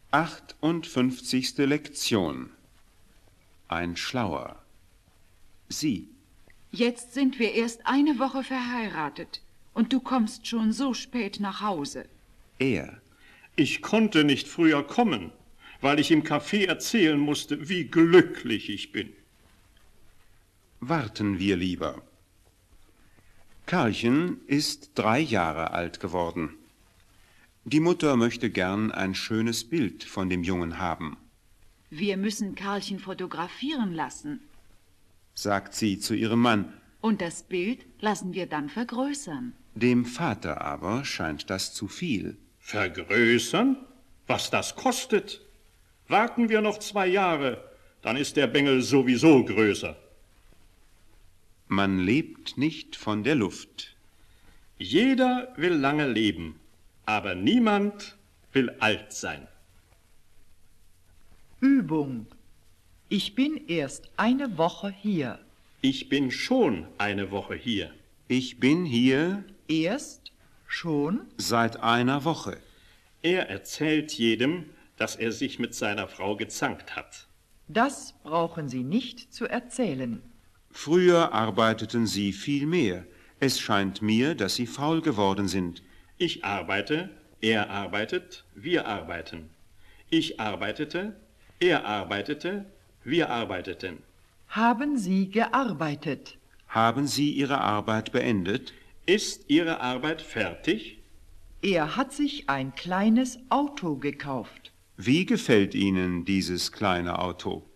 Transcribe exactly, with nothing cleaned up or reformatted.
achtundfünfzigste Lektion. Ein Schlauer. Sie. Jetzt sind wir erst eine Woche verheiratet und du kommst schon so spät nach Hause. Er. Ich konnte nicht früher kommen, weil ich im Café erzählen musste, wie glücklich ich bin. Warten wir lieber. Karlchen ist drei Jahre alt geworden. Die Mutter möchte gern ein schönes Bild von dem Jungen haben. Wir müssen Karlchen fotografieren lassen. Sagt sie zu ihrem Mann. Und das Bild lassen wir dann vergrößern. Dem Vater aber scheint das zu viel. Vergrößern? Was das kostet? Warten wir noch zwei Jahre, dann ist der Bengel sowieso größer. Man lebt nicht von der Luft. Jeder will lange leben, aber niemand will alt sein. Übung. Ich bin erst eine Woche hier. Ich bin schon eine Woche hier. Ich bin hier Erst? Schon? seit einer Woche. Er erzählt jedem, dass er sich mit seiner Frau gezankt hat. Das brauchen Sie nicht zu erzählen. Früher arbeiteten sie viel mehr. Es scheint mir, dass sie faul geworden sind. Ich arbeite, er arbeitet, wir arbeiten. Ich arbeitete, er arbeitete, wir arbeiteten. Haben Sie gearbeitet? Haben Sie Ihre Arbeit beendet? Ist Ihre Arbeit fertig? Er hat sich ein kleines Auto gekauft. Wie gefällt Ihnen dieses kleine Auto?